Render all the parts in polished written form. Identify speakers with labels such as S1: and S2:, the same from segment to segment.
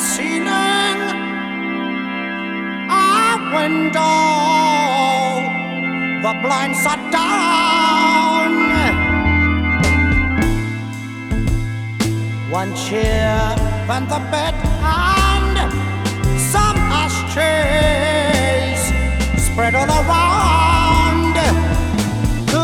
S1: ceiling, a window, the blinds are down. One chair, then the bed, and some ashtrays spread all around. To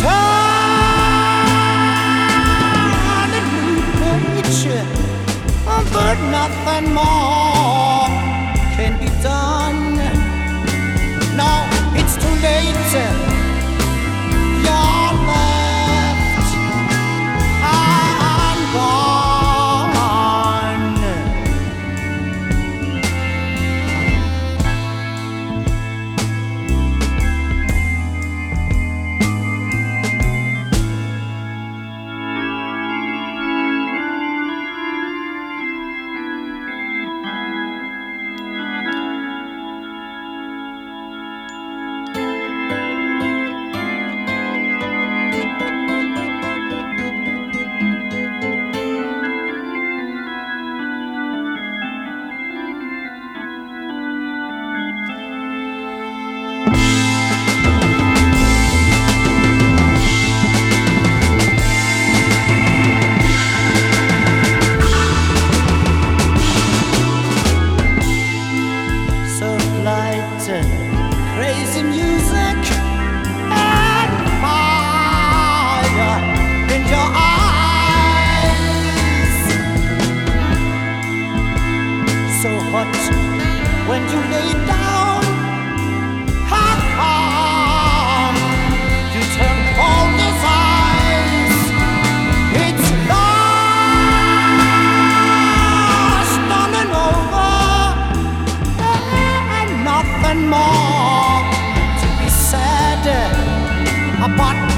S1: turn a new page, but nothing more can be done. No, it's too late. You're left and gone. Crazy music and fire in your eyes. So hot when you lay down, how come you turn cold as ice? It's lost on and over, and nothing more apart